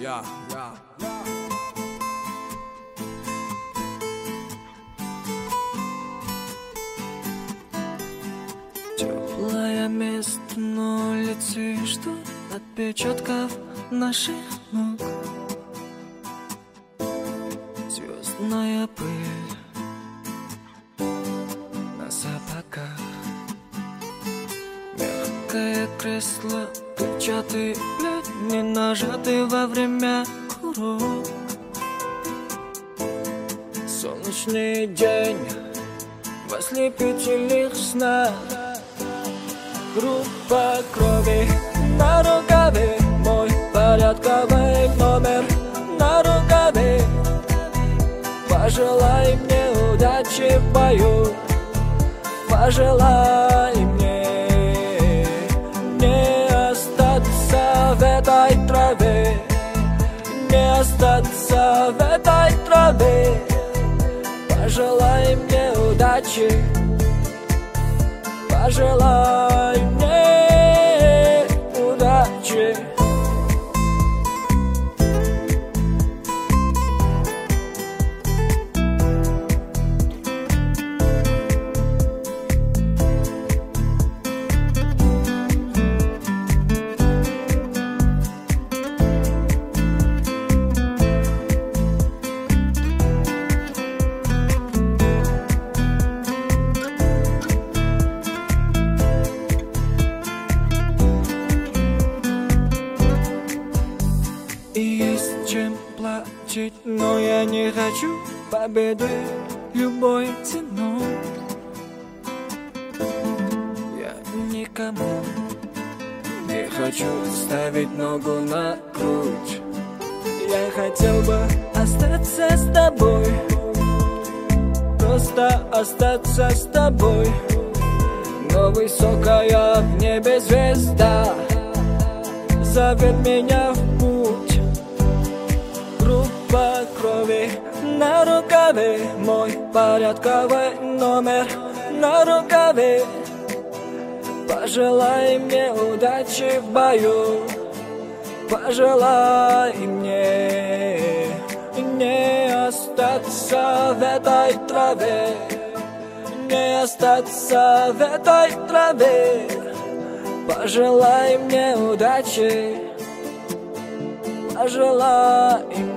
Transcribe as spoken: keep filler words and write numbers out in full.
Я, я, Теплое место на улице, что отпечатков наших ног. Звездная пыль на сапогах. Мягкое кресло, перчатый лед, не нажатый во время курок. Солнечный день в ослепительных снах. Группа крови на рукаве, мой порядковый номер на рукаве. Пожелай мне удачи в бою, пожелай мне не остаться в этой траве, не остаться в этой траве. Пожелай мне удачи, пожелай мне удачи. Есть чем платить, но я не хочу победы любой ценой. Я никому не хочу ставить ногу на грудь. Я хотел бы остаться с тобой, просто остаться с тобой. Но высокая в небе звезда зовет меня в путь. Группа крови на рукаве, мой порядковый номер на рукаве. Пожелай мне удачи в бою, пожелай мне не остаться в этой траве, не остаться в этой траве. Пожелай мне удачи, пожелай мне.